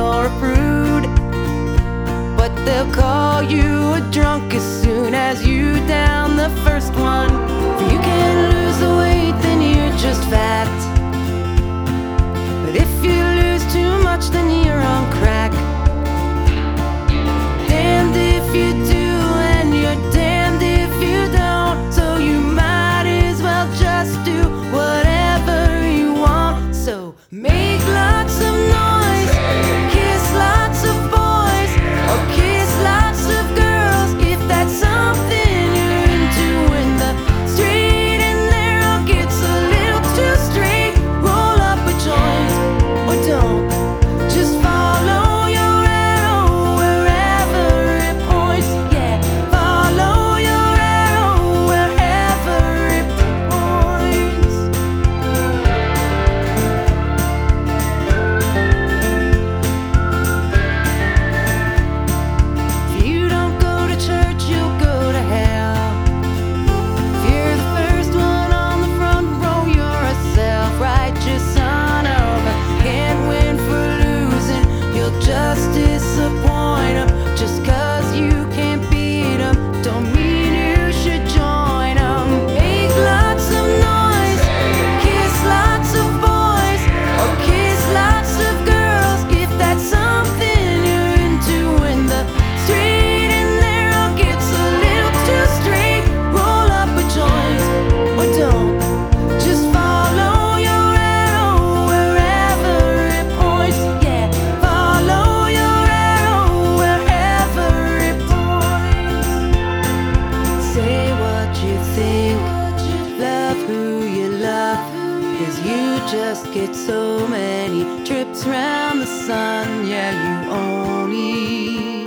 you're a prude, but they'll call you a drunk as soon as you down the first one. If you can't lose the weight, then you're just fat. But if you lose too much, then you're on crack. Damned if you do, and you're damned if you don't. So you might as well just do whatever you want. So make lots of noise, kiss lots of boys, or kiss lots of girls if that's something you're into. When the straight and narrow gets a little too straight, roll up a joint or don't. Just follow your arrow wherever it points. Yeah, follow your arrow wherever it points. If you don't go to church, you'll go to hell. If you're the first one on the front row, you're a self-righteous son of a can't win for losing. You'll just disappoint 'em. Just 'cause you can't beat 'em don't mean you should join 'em. Make lots of noise, kiss lots of boys, or kiss lots of girls if that's something you're into. When the straight and narrow gets a little too straight, roll up a joint or don't. Just follow your arrow wherever it points. Yeah, follow your arrow wherever it points. Say what you think, love who you love, 'cause you just get so many trips round the sun. Yeah, you only